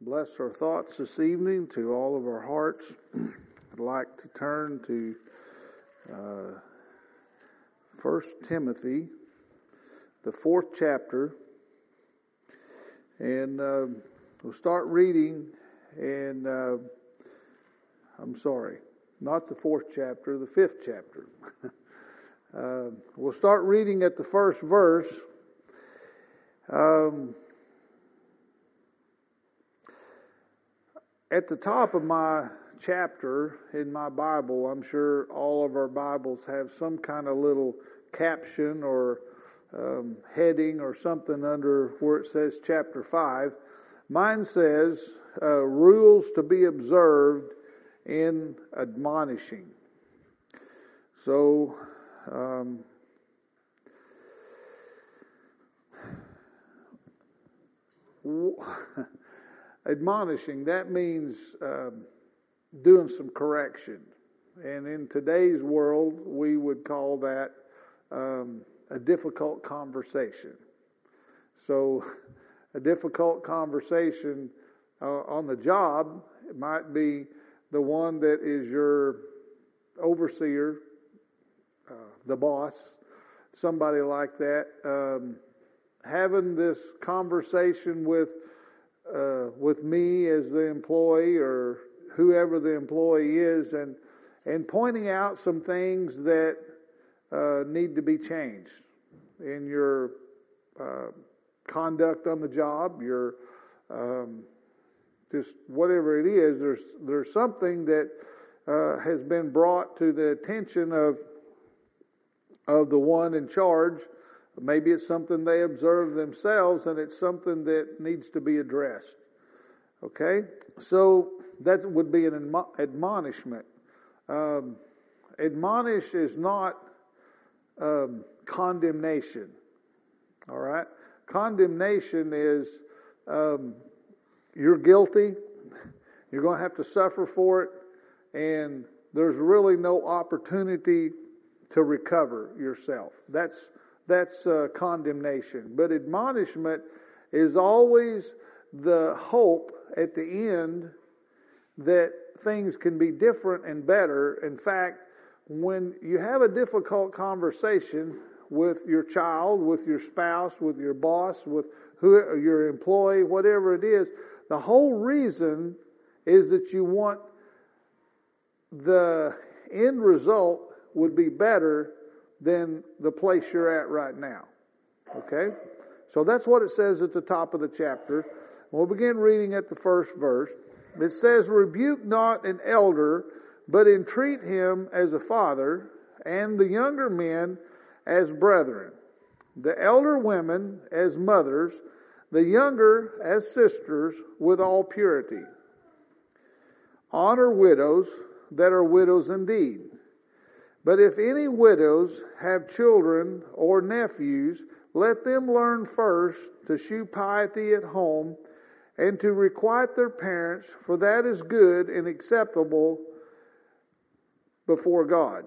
bless our thoughts this evening to all of our hearts. I'd like to turn to 1 Timothy, the 4th chapter, and we'll start reading, and I'm sorry, not the 4th chapter, the 5th chapter. We'll start reading at the first verse. At the top of my chapter in my Bible, I'm sure all of our Bibles have some kind of little caption or heading or something under where it says chapter 5. Mine says, rules to be observed in admonishing. So, admonishing, that means doing some correction. And in today's world, we would call that a difficult conversation. So a difficult conversation on the job, it might be the one that is your overseer, the boss, somebody like that, having this conversation with me as the employee or whoever the employee is, and pointing out some things that need to be changed in your conduct on the job, your just whatever it is. There's something that has been brought to the attention of the one in charge. Maybe it's something they observe themselves, and it's something that needs to be addressed. Okay? So that would be an admonishment. Admonish is not condemnation. All right? Condemnation is you're guilty, you're going to have to suffer for it, and there's really no opportunity to recover yourself. That's condemnation. But admonishment is always the hope at the end that things can be different and better. In fact, when you have a difficult conversation with your child, with your spouse, with your boss, with your employee, whatever it is, the whole reason is that you want the end result would be better than the place you're at right now. Okay? So that's what it says at the top of the chapter. We'll begin reading at the first verse. It says, "Rebuke not an elder, but entreat him as a father, and the younger men as brethren, the elder women as mothers, the younger as sisters, with all purity. Honor widows that are widows indeed. But if any widows have children or nephews, let them learn first to shew piety at home and to requite their parents, for that is good and acceptable before God."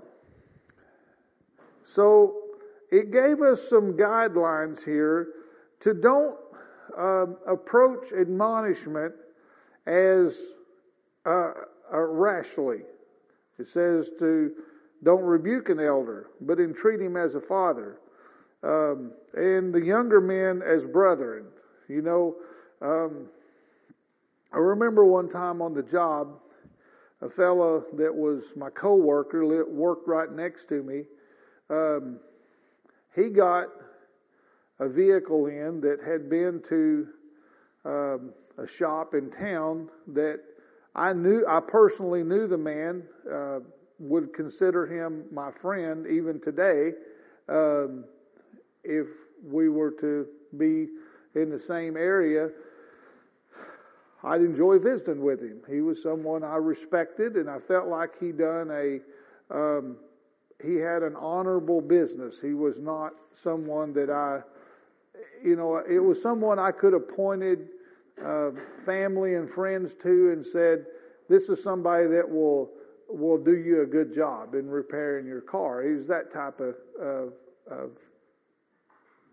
So it gave us some guidelines here to don't approach admonishment as rashly. It says to don't rebuke an elder, but entreat him as a father. And the younger men as brethren. You know, I remember one time on the job, a fellow that was my co-worker, worked right next to me. He got a vehicle in that had been to a shop in town that I personally knew the man, would consider him my friend even today, if we were to be in the same area. I'd enjoy visiting with him. He was someone I respected, and I felt like he had an honorable business. He was not someone that it was someone I could have pointed family and friends to and said, this is somebody that will do you a good job in repairing your car. He was that type of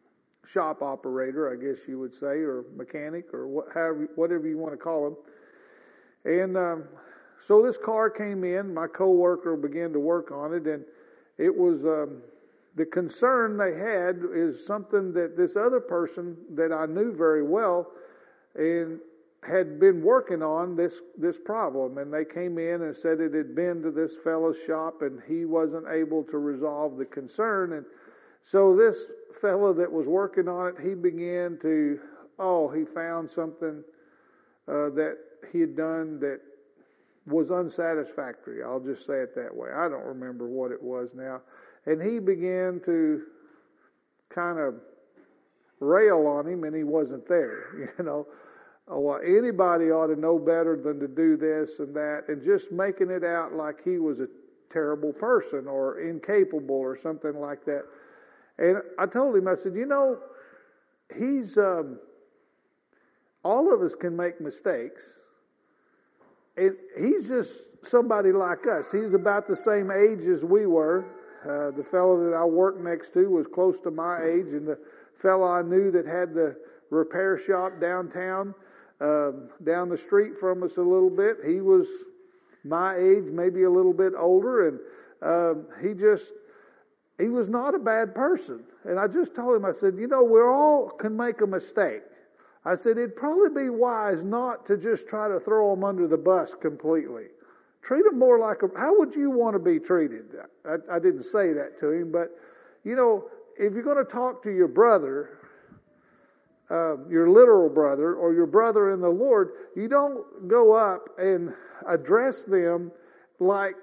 shop operator, I guess you would say, or mechanic, or whatever you want to call him. And so this car came in. My coworker began to work on it, and it was the concern they had is something that this other person that I knew very well and had been working on this problem. And they came in and said it had been to this fellow's shop, and he wasn't able to resolve the concern. And so this fellow that was working on it, he began to, he found something that he had done that was unsatisfactory. I'll just say it that way. I don't remember what it was now. And he began to kind of rail on him, and he wasn't there, Well, anybody ought to know better than to do this and that, and just making it out like he was a terrible person or incapable or something like that. And I told him, I said, he's, all of us can make mistakes. And he's just somebody like us. He's about the same age as we were. The fellow that I worked next to was close to my age, and the fellow I knew that had the repair shop downtown, down the street from us a little bit, he was my age, maybe a little bit older, and he was not a bad person. And I just told him, I said, we all can make a mistake. I said, it'd probably be wise not to just try to throw them under the bus completely. Treat them more like how would you want to be treated? I didn't say that to him, but, if you're going to talk to your brother, your literal brother, or your brother in the Lord, you don't go up and address them like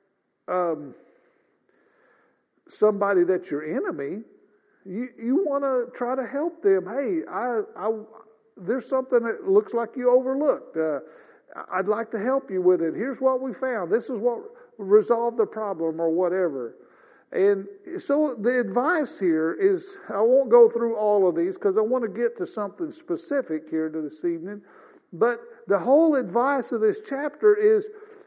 somebody that's your enemy. You want to try to help them. Hey, there's something that looks like you overlooked. I'd like to help you with it. Here's what we found. This is what resolved the problem or whatever. And so the advice here is, I won't go through all of these because I want to get to something specific here to this evening. But the whole advice of this chapter is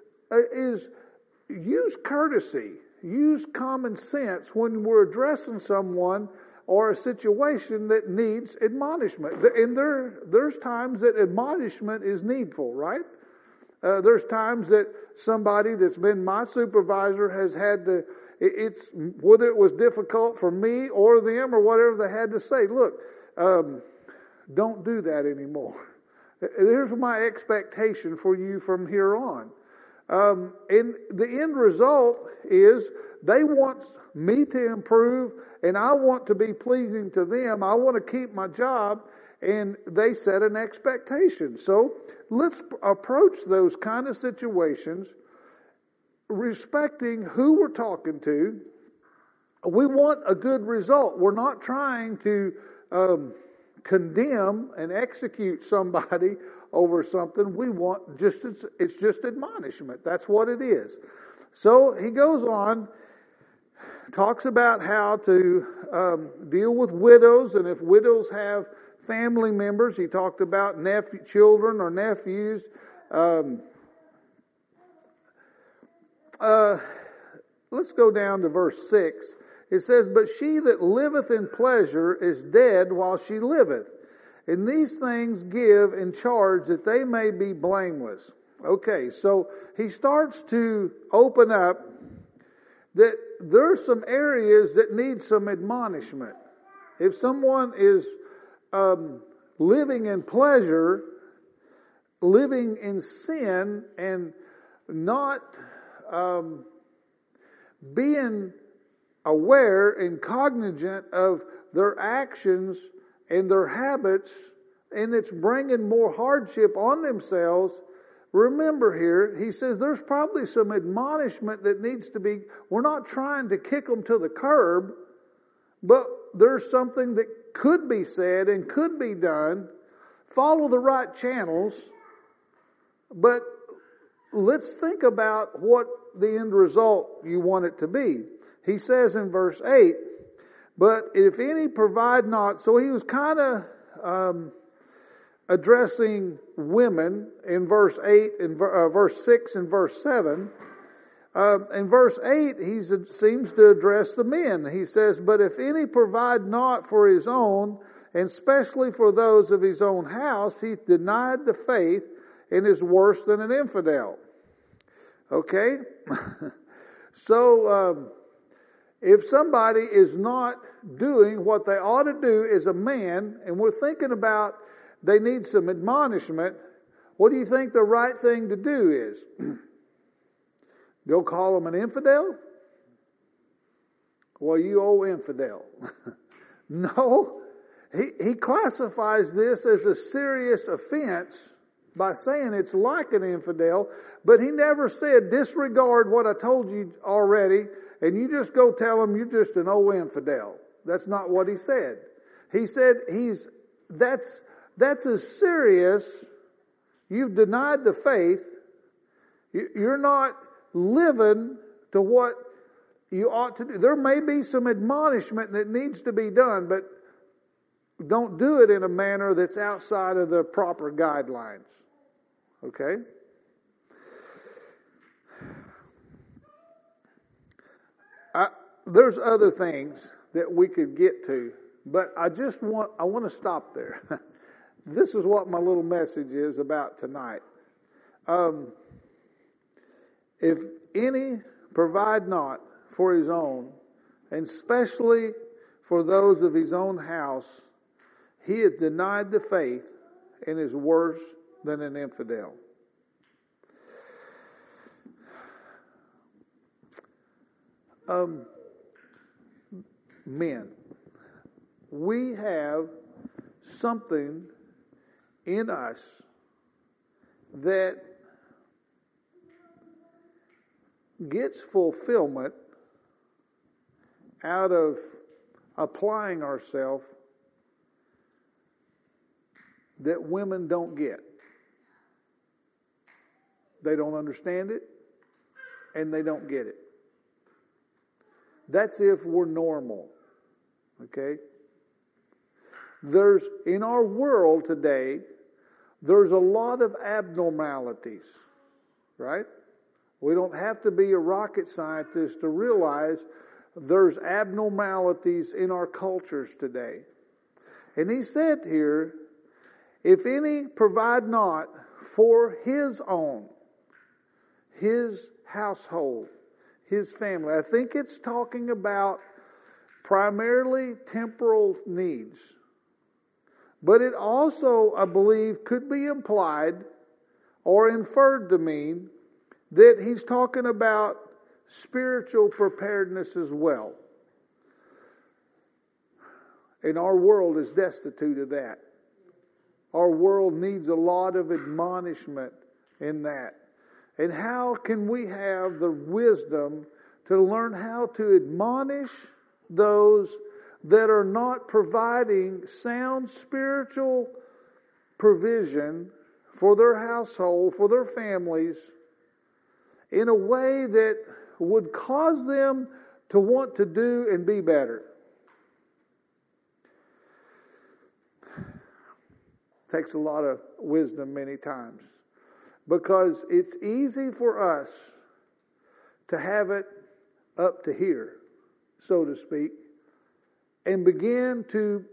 use courtesy, use common sense when we're addressing someone or a situation that needs admonishment. And there's times that admonishment is needful, right? There's times that somebody that's been my supervisor has had to, it's whether it was difficult for me or them or whatever they had to say, look, don't do that anymore. Here's my expectation for you from here on. And the end result is they want me to improve, and I want to be pleasing to them. I want to keep my job, and they set an expectation. So let's approach those kind of situations respecting who we're talking to. We want a good result. We're not trying to condemn and execute somebody over something. We want it's just admonishment. That's what it is. So he goes on, talks about how to deal with widows, and if widows have family members, he talked about children or nephews. Let's go down to verse 6. It says, "But she that liveth in pleasure is dead while she liveth. And these things give in charge that they may be blameless." Okay, so he starts to open up that there's some areas that need some admonishment. If someone is living in pleasure, living in sin, and not being aware and cognizant of their actions and their habits, and it's bringing more hardship on themselves, remember here, he says there's probably some admonishment that needs to be, we're not trying to kick them to the curb, but there's something that could be said and could be done. Follow the right channels, but let's think about what the end result you want it to be. He says in verse 8, "But if any provide not," so he was kind of addressing women in verse 8 and verse 6 and verse 7. In verse 8, he seems to address the men. He says, "But if any provide not for his own, and especially for those of his own house, he denied the faith and is worse than an infidel. Okay? So, if somebody is not doing what they ought to do as a man, and we're thinking about they need some admonishment, what do you think the right thing to do is? Go call them an infidel? Well, you old infidel. No. He classifies this as a serious offense by saying it's like an infidel, but he never said disregard what I told you already and you just go tell them you're just an old infidel. That's not what he said. He said that's as serious. You've denied the faith. You're not living to what you ought to do. There may be some admonishment that needs to be done, but don't do it in a manner that's outside of the proper guidelines. Okay? There's other things that we could get to, but I want to stop there. This is what my little message is about tonight. If any provide not for his own, and especially for those of his own house, he has denied the faith and is worse than an infidel. Men, we have something in us that gets fulfillment out of applying ourselves that women don't get. They don't understand it, and they don't get it. That's if we're normal. Okay? In our world today, there's a lot of abnormalities. Right? We don't have to be a rocket scientist to realize there's abnormalities in our cultures today. And he said here, if any provide not for his own, his household, his family. I think it's talking about primarily temporal needs. But it also, I believe, could be implied or inferred to mean that he's talking about spiritual preparedness as well. And our world is destitute of that. Our world needs a lot of admonishment in that. And how can we have the wisdom to learn how to admonish those that are not providing sound spiritual provision for their household, for their families, in a way that would cause them to want to do and be better? Takes a lot of wisdom many times. Because it's easy for us to have it up to here, so to speak, and begin to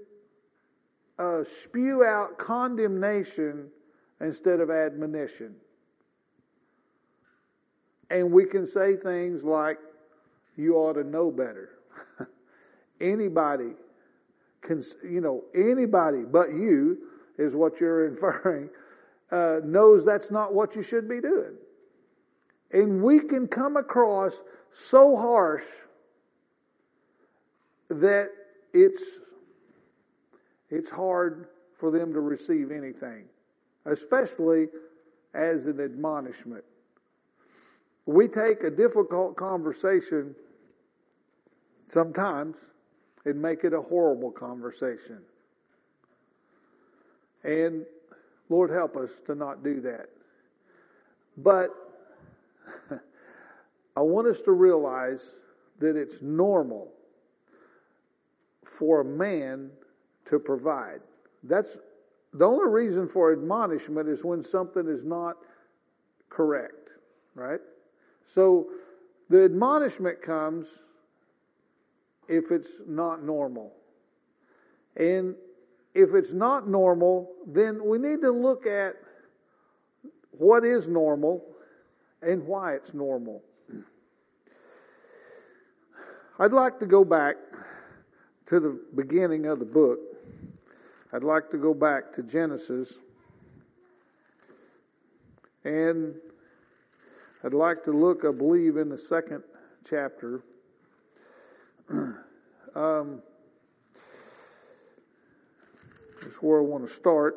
spew out condemnation instead of admonition. And we can say things like, you ought to know better. Anybody but you is what you're inferring. Knows that's not what you should be doing. And we can come across so harsh that it's hard for them to receive anything, especially as an admonishment. We take a difficult conversation sometimes and make it a horrible conversation. And Lord, help us to not do that. But I want us to realize that it's normal for a man to provide. That's the only reason for admonishment is when something is not correct, right? So the admonishment comes if it's not normal. And if it's not normal, then we need to look at what is normal and why it's normal. I'd like to go back to the beginning of the book. I'd like to go back to Genesis. And I'd like to look, I believe, in the 2nd chapter. That's where I want to start.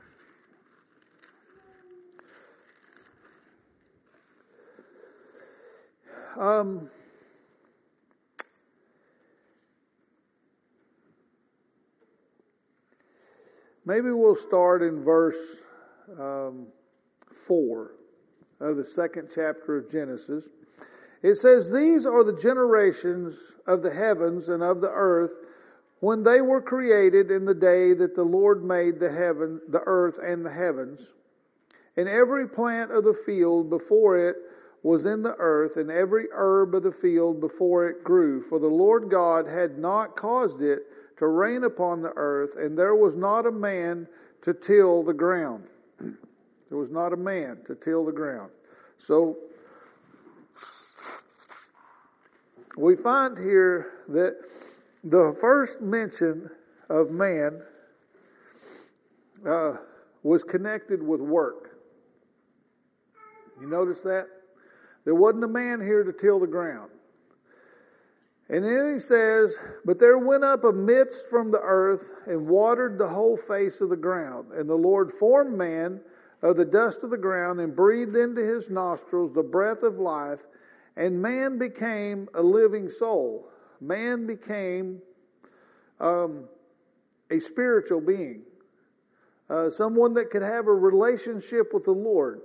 Maybe we'll start in verse 4 of the 2nd chapter of Genesis. It says, "These are the generations of the heavens and of the earth when they were created in the day that the Lord made the earth and the heavens. And every plant of the field before it was in the earth, and every herb of the field before it grew. For the Lord God had not caused it to rain upon the earth, and there was not a man to till the ground." There was not a man to till the ground. So, we find here that the first mention of man was connected with work. You notice that? There wasn't a man here to till the ground. And then he says, "But there went up a mist from the earth and watered the whole face of the ground. And the Lord formed man of the dust of the ground and breathed into his nostrils the breath of life, and man became a living soul." Man became a spiritual being, someone that could have a relationship with the Lord.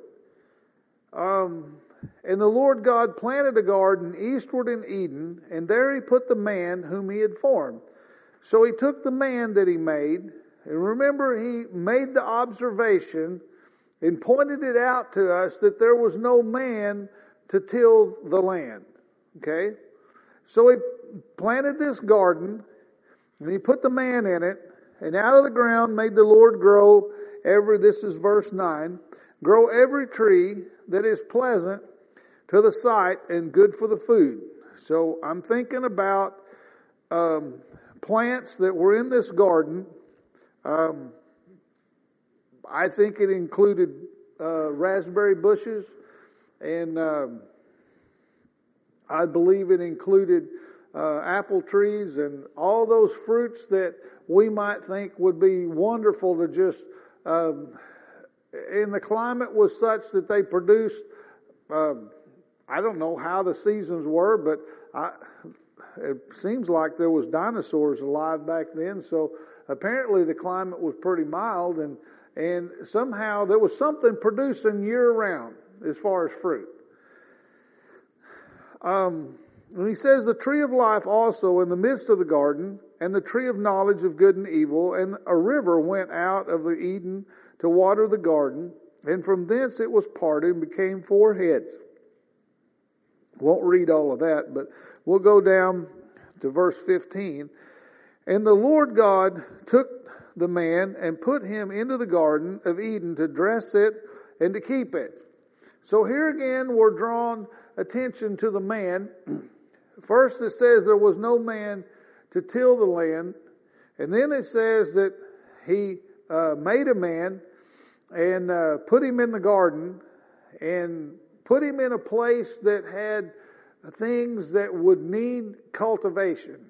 "And the Lord God planted a garden eastward in Eden, and there he put the man whom he had formed. So he took the man that he made," and remember, he made the observation and pointed it out to us that there was no man to till the land. Okay? So he planted this garden, and he put the man in it, and out of the ground made the Lord grow this is verse 9, "grow every tree that is pleasant to the sight and good for the food." So I'm thinking about plants that were in this garden. I think it included raspberry bushes, and I believe it included apple trees and all those fruits that we might think would be wonderful to just, and the climate was such that they produced, I don't know how the seasons were, but it seems like there was dinosaurs alive back then, so apparently the climate was pretty mild, and somehow there was something producing year-round as far as fruit. And he says, "The tree of life also in the midst of the garden, and the tree of knowledge of good and evil, and a river went out of the Eden to water the garden, and from thence it was parted and became 4 heads." Won't read all of that, but we'll go down to verse 15. "And the Lord God took the man and put him into the garden of Eden to dress it and to keep it." So here again we're drawn attention to the man. First it says there was no man to till the land, and then it says that he made a man and put him in the garden and put him in a place that had things that would need cultivation.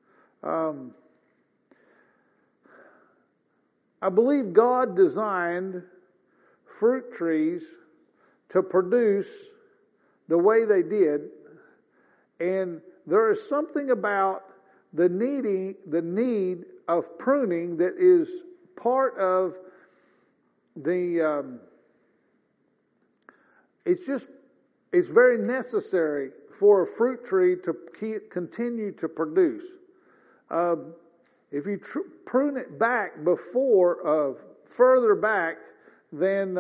I believe God designed fruit trees to produce the way they did, and there is something about the need of pruning that is part of the. It's very necessary for a fruit tree to continue to produce. If you prune it back further back than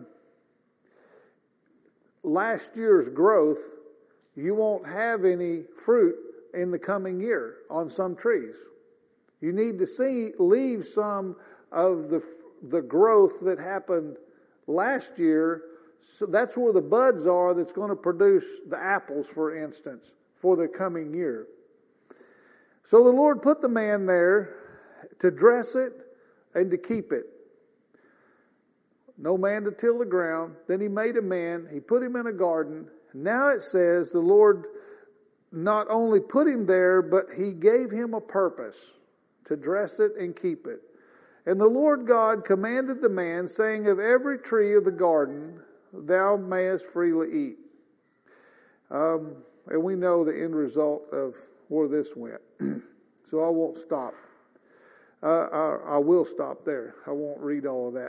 last year's growth, you won't have any fruit in the coming year on some trees. You need to leave some of the growth that happened last year. So that's where the buds are that's going to produce the apples, for instance, for the coming year. So the Lord put the man there to dress it and to keep it. No man to till the ground. Then He made a man. He put him in a garden. Now it says the Lord not only put him there, but He gave him a purpose to dress it and keep it. And the Lord God commanded the man, saying, of every tree of the garden thou mayest freely eat. And we know the end result of where this went. So I won't stop. I will stop there. I won't read all of that.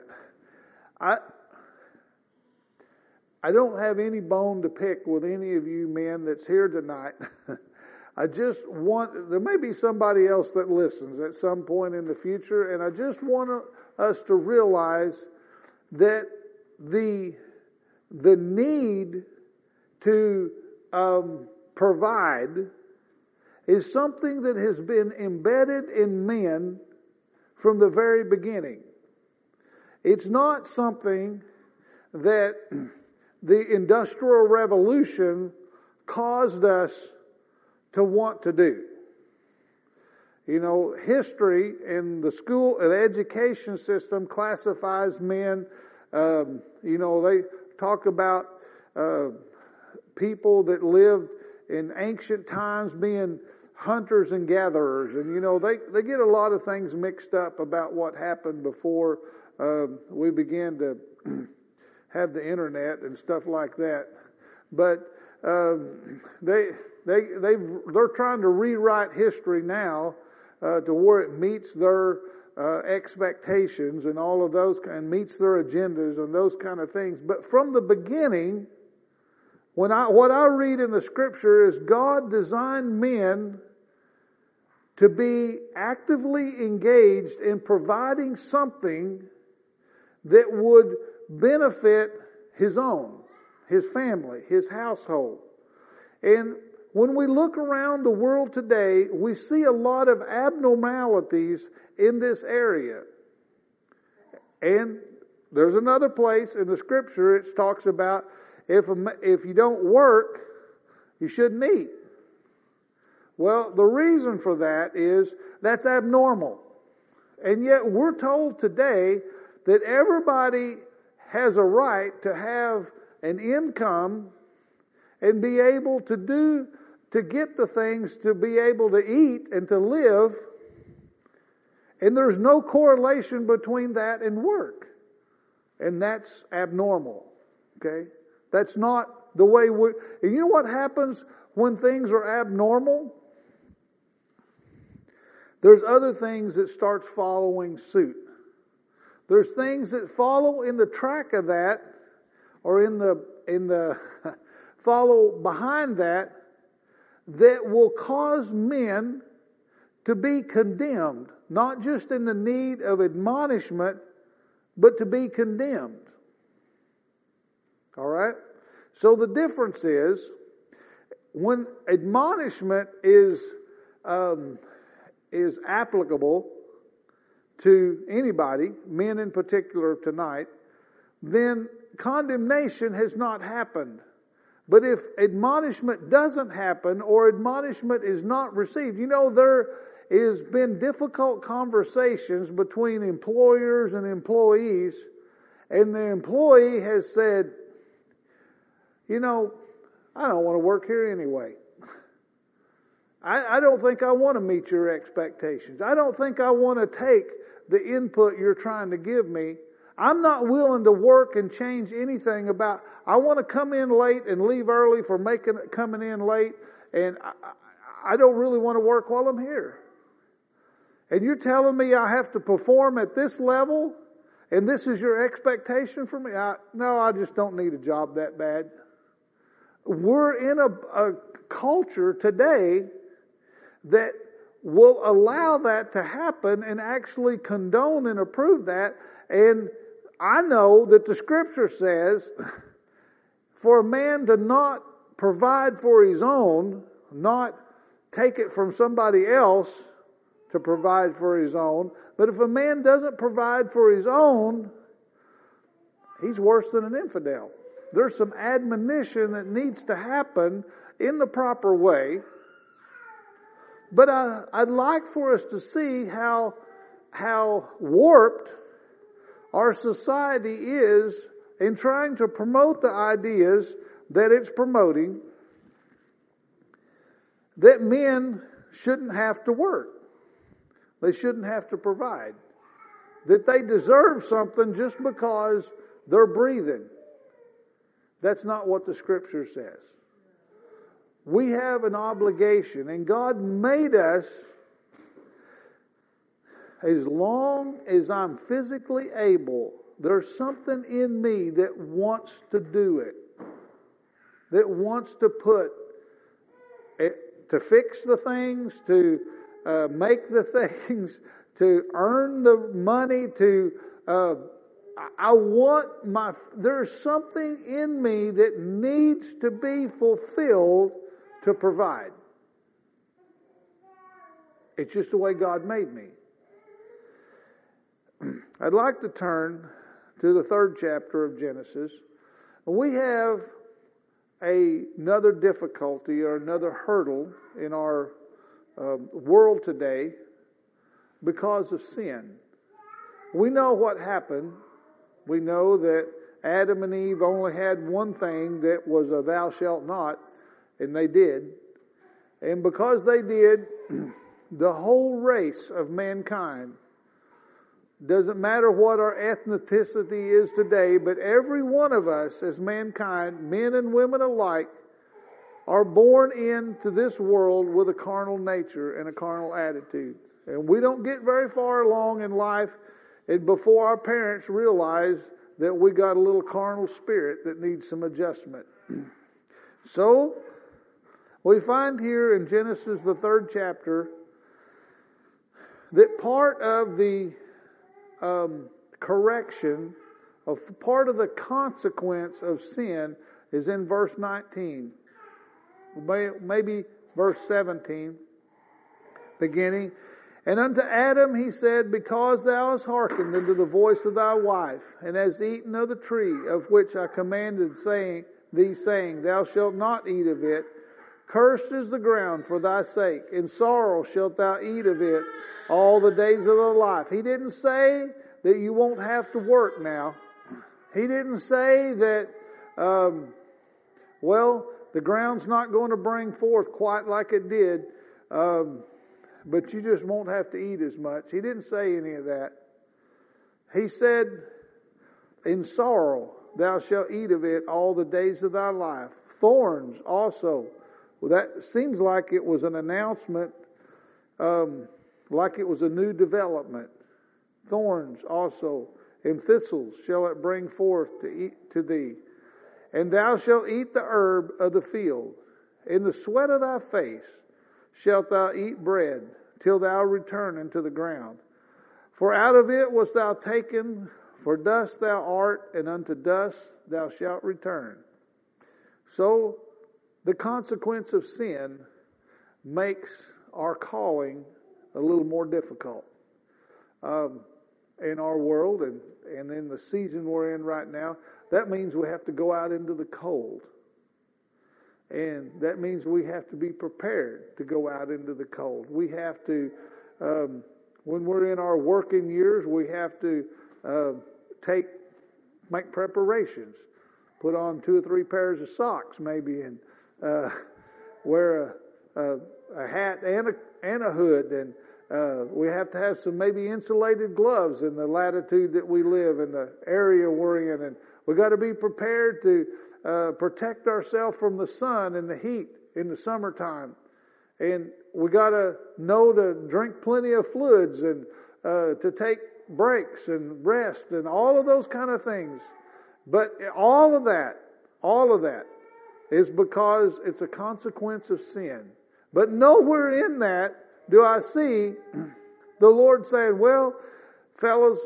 I don't have any bone to pick with any of you men that's here tonight. I just want, there may be somebody else that listens at some point in the future, and I just want us to realize that the need to provide is something that has been embedded in men from the very beginning. It's not something that the Industrial Revolution caused us to want to do. You know, history in the school and education system classifies men. They talk about people that lived in ancient times being hunters and gatherers, and they get a lot of things mixed up about what happened before we began to have the internet and stuff like that. But they're trying to rewrite history now to where it meets their expectations and all of those, and meets their agendas and those kind of things. But from the beginning, what I read in the Scripture is God designed men to be actively engaged in providing something that would benefit his own, his family, his household. And when we look around the world today, we see a lot of abnormalities in this area. And there's another place in the Scripture it talks about if you don't work, you shouldn't eat. Well, the reason for that is that's abnormal. And yet we're told today that everybody has a right to have an income and be able to get the things to be able to eat and to live. And there's no correlation between that and work. And that's abnormal. Okay? That's not the way we... And you know what happens when things are abnormal? There's other things that starts following suit. There's things that follow in the track of that, or in the follow behind that will cause men to be condemned, not just in the need of admonishment, but to be condemned. All right? So the difference is, when admonishment is applicable to anybody, men in particular tonight, then condemnation has not happened. But if admonishment doesn't happen, or admonishment is not received, there has been difficult conversations between employers and employees, and the employee has said, I don't want to work here anyway. I don't think I want to meet your expectations. I don't think I want to take the input you're trying to give me. I'm not willing to work and change anything about, I want to come in late and leave early for coming in late, and I don't really want to work while I'm here. And you're telling me I have to perform at this level, and this is your expectation for me? No, I just don't need a job that bad. We're in a culture today that will allow that to happen and actually condone and approve that. And I know that the Scripture says for a man to not provide for his own, not take it from somebody else to provide for his own. But if a man doesn't provide for his own, he's worse than an infidel. There's some admonition that needs to happen in the proper way. But I'd like for us to see how warped our society is in trying to promote the ideas that it's promoting, that men shouldn't have to work. They shouldn't have to provide. That they deserve something just because they're breathing. That's not what the Scripture says. We have an obligation, and God made us, as long as I'm physically able, there's something in me that wants to do it. That wants to put it, to fix the things, to make the things, to earn the money, there's something in me that needs to be fulfilled to provide. It's just the way God made me. I'd like to turn to the 3rd chapter of Genesis. We have another difficulty or another hurdle in our world today because of sin. We know what happened. We know that Adam and Eve only had one thing that was a thou shalt not, and they did. And because they did, the whole race of mankind, doesn't matter what our ethnicity is today, but every one of us as mankind, men and women alike, are born into this world with a carnal nature and a carnal attitude. And we don't get very far along in life and before our parents realize that we got a little carnal spirit that needs some adjustment. So, we find here in Genesis, the 3rd chapter, that part of the correction, of part of the consequence of sin is in verse 19. Maybe verse 17, beginning. And unto Adam he said, because thou hast hearkened unto the voice of thy wife, and hast eaten of the tree of which I commanded thee, saying, thou shalt not eat of it, cursed is the ground for thy sake, in sorrow shalt thou eat of it all the days of thy life. He didn't say that you won't have to work now. He didn't say that, the ground's not going to bring forth quite like it did, but you just won't have to eat as much. He didn't say any of that. He said, in sorrow thou shalt eat of it all the days of thy life. Thorns also. Well, that seems like it was an announcement, like it was a new development. Thorns also, and thistles shall it bring forth to thee. And thou shalt eat the herb of the field. In the sweat of thy face shalt thou eat bread, till thou return into the ground. For out of it wast thou taken, for dust thou art, and unto dust thou shalt return. So, the consequence of sin makes our calling a little more difficult. In our world and in the season we're in right now, that means we have to go out into the cold. And that means we have to be prepared to go out into the cold. We have to, when we're in our working years, we have to make preparations. Put on 2 or 3 pairs of socks maybe, and wear a hat and a hood, and we have to have some maybe insulated gloves in the latitude that we live in, the area we're in, and we got to be prepared to protect ourselves from the sun and the heat in the summertime, and we got to know to drink plenty of fluids and to take breaks and rest and all of those kind of things. But all of that is because it's a consequence of sin. But nowhere in that do I see the Lord saying, well, fellas,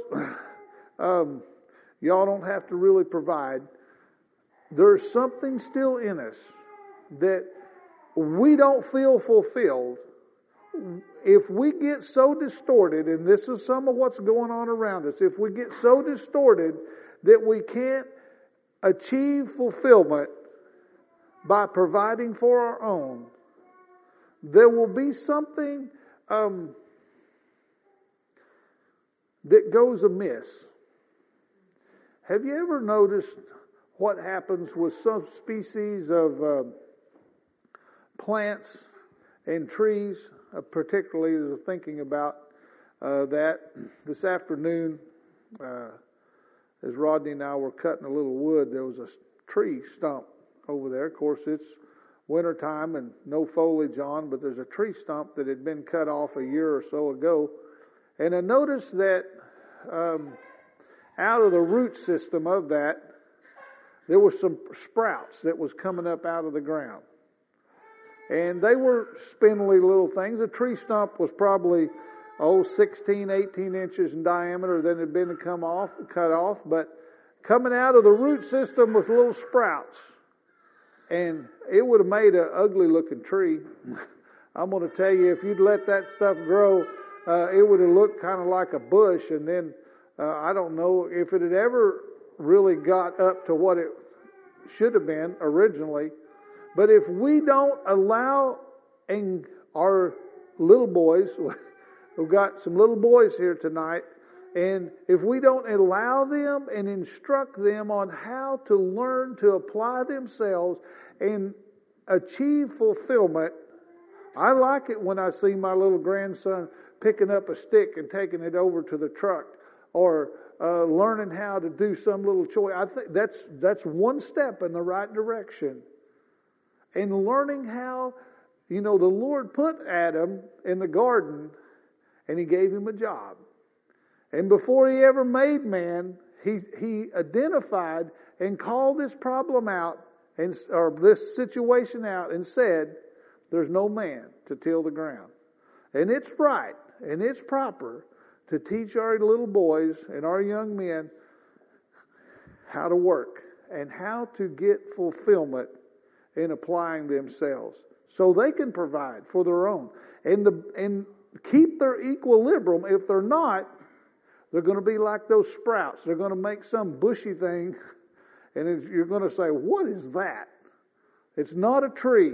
y'all don't have to really provide. There's something still in us that we don't feel fulfilled if we get so distorted, and this is some of what's going on around us, if we get so distorted that we can't achieve fulfillment by providing for our own, there will be something that goes amiss. Have you ever noticed what happens with some species of plants and trees? Particularly thinking about that this afternoon, as Rodney and I were cutting a little wood, there was a tree stump over there. Of course, it's wintertime and no foliage on, but there's a tree stump that had been cut off a year or so ago. And I noticed that out of the root system of that, there were some sprouts that was coming up out of the ground. And they were spindly little things. The tree stump was probably 16, 18 inches in diameter, then it had been cut off, but coming out of the root system was little sprouts. And it would have made an ugly looking tree. I'm going to tell you, if you'd let that stuff grow, it would have looked kind of like a bush. And then I don't know if it had ever really got up to what it should have been originally. But if we don't allow our little boys, we've got some little boys here tonight, and if we don't allow them and instruct them on how to learn to apply themselves and achieve fulfillment, I like it when I see my little grandson picking up a stick and taking it over to the truck, or learning how to do some little chore. I think that's one step in the right direction. And learning how, the Lord put Adam in the garden and He gave him a job. And before He ever made man, He identified and called this problem out, or this situation out, and said, there's no man to till the ground. And it's right and it's proper to teach our little boys and our young men how to work and how to get fulfillment in applying themselves, so they can provide for their own and keep their equilibrium. If they're not, they're going to be like those sprouts. They're going to make some bushy thing, and you're going to say, "What is that?" It's not a tree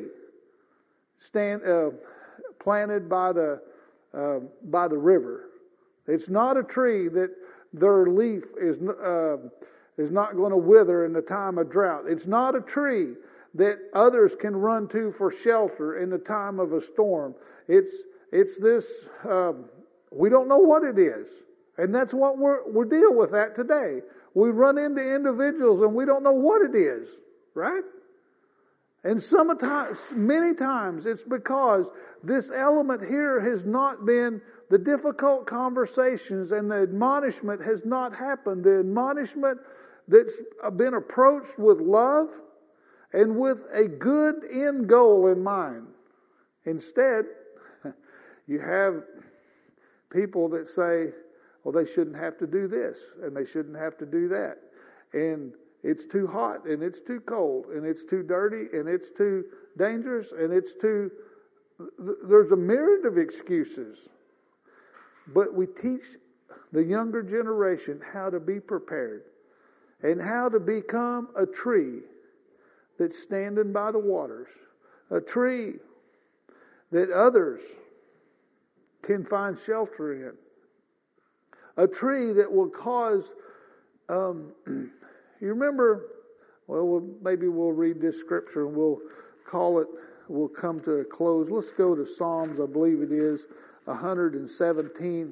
planted by the river. It's not a tree that their leaf is not going to wither in the time of drought. It's not a tree that others can run to for shelter in the time of a storm. It's this, we don't know what it is. And that's what we're dealing with that today. We run into individuals and we don't know what it is, right? And many times it's because this element here has not been, the difficult conversations and the admonishment has not happened. The admonishment that's been approached with love and with a good end goal in mind. Instead, you have people that say, well, they shouldn't have to do this and they shouldn't have to do that. And it's too hot and it's too cold and it's too dirty and it's too dangerous and there's a myriad of excuses. But we teach the younger generation how to be prepared and how to become a tree that's standing by the waters, a tree that others can find shelter in, a tree that will cause, you remember, maybe we'll read this scripture and we'll come to a close. Let's go to Psalms, I believe it is, 117.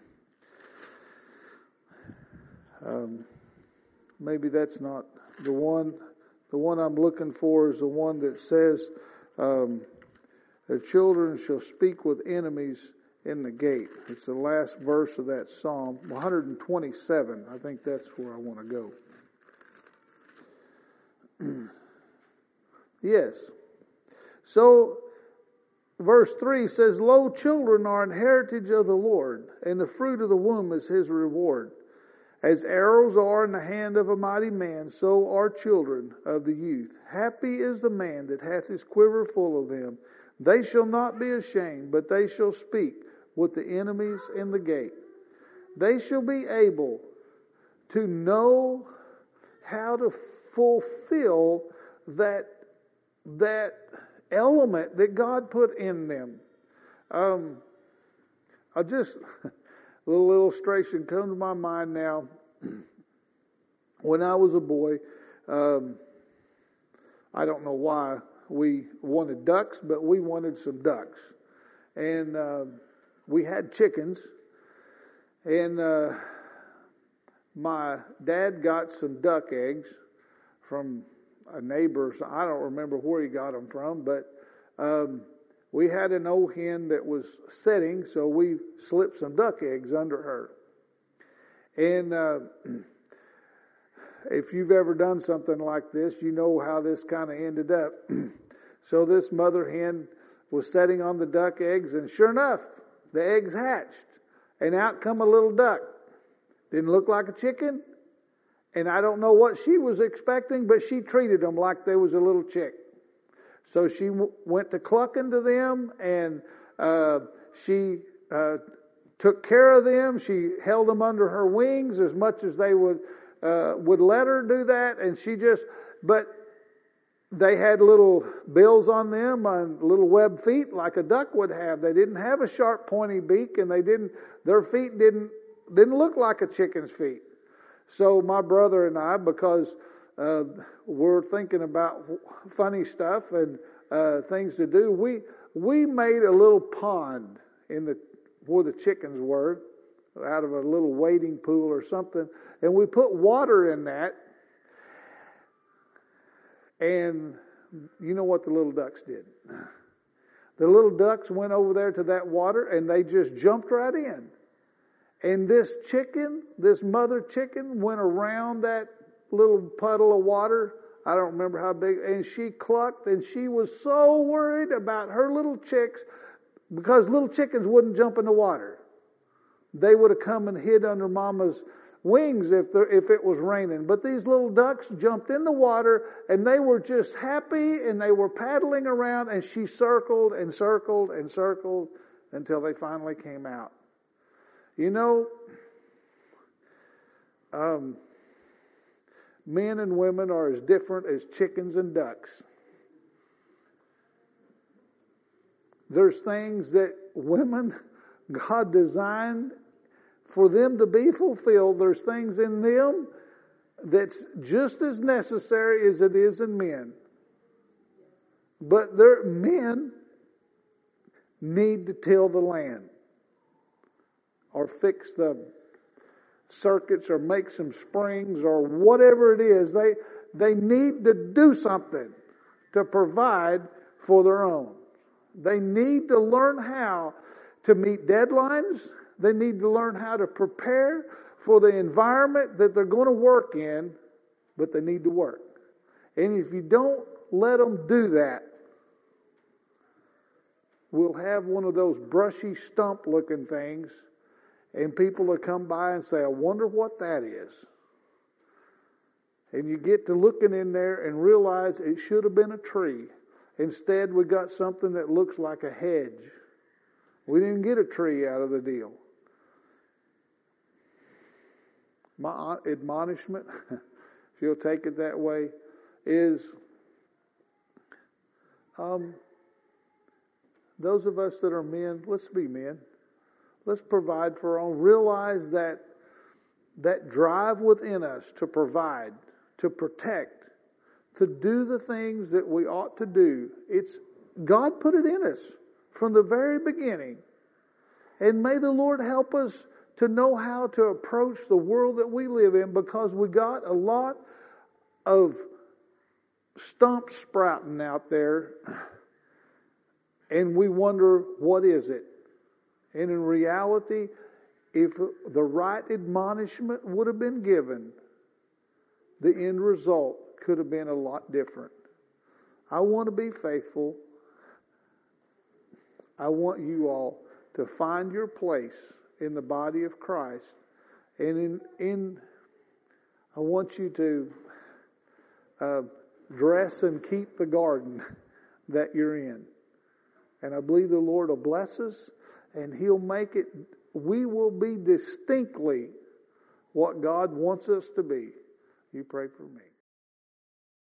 Maybe that's not the one. The one I'm looking for is the one that says, the children shall speak with enemies in the gate. It's the last verse of that Psalm, 127. I think that's where I want to go. Yes. So, verse 3 says, lo, children are an heritage of the Lord, and the fruit of the womb is His reward. As arrows are in the hand of a mighty man, so are children of the youth. Happy is the man that hath his quiver full of them. They shall not be ashamed, but they shall speak with the enemies in the gate. They shall be able to know how to fulfill that element that God put in them. A little illustration comes to my mind now. When I was a boy, I don't know why we wanted ducks, but we wanted some ducks. And we had chickens. And my dad got some duck eggs from a neighbor. I don't remember where he got them from, but we had an old hen that was setting, so we slipped some duck eggs under her. And if you've ever done something like this, you know how this kind of ended up. So this mother hen was setting on the duck eggs, and sure enough, the eggs hatched, and out come a little duck. Didn't look like a chicken, and I don't know what she was expecting, but she treated them like they was a little chick. So she went to clucking to them, and she took care of them. She held them under her wings as much as they would let her do that, and but they had little bills on them and little web feet like a duck would have. They didn't have a sharp pointy beak, and their feet didn't look like a chicken's feet. So my brother and I, because we're thinking about funny stuff and things to do, we made a little pond where the chickens were, out of a little wading pool or something, and we put water in that. And you know what the little ducks did? The little ducks went over there to that water, and they just jumped right in. And this mother chicken, went around that little puddle of water. I don't remember how big, and she clucked, and she was so worried about her little chicks, because little chickens wouldn't jump in the water. They would have come and hid under Mama's wings if it was raining. But these little ducks jumped in the water, and they were just happy, and they were paddling around, and she circled and circled and circled until they finally came out. You know, men and women are as different as chickens and ducks. There's things that women, God designed for them to be fulfilled. There's things in them that's just as necessary as it is in men. But men need to till the land, or fix the circuits, or make some springs, or whatever it is. They need to do something to provide for their own. They need to learn how to meet deadlines. They need to learn how to prepare for the environment that they're going to work in, but they need to work. And if you don't let them do that, we'll have one of those brushy stump looking things, and people will come by and say, I wonder what that is. And you get to looking in there and realize it should have been a tree. Instead, we got something that looks like a hedge. We didn't get a tree out of the deal. My admonishment, if you'll take it that way, is those of us that are men, let's be men. Let's provide for our own. Realize that drive within us to provide, to protect, to do the things that we ought to do. God put it in us from the very beginning. And may the Lord help us to know how to approach the world that we live in, because we got a lot of stumps sprouting out there, and we wonder, what is it? And in reality, if the right admonishment would have been given, the end result could have been a lot different. I want to be faithful. I want you all to find your place in the body of Christ, and I want you to dress and keep the garden that you're in. And I believe the Lord will bless us, and He'll make it, we will be distinctly what God wants us to be. You pray for me.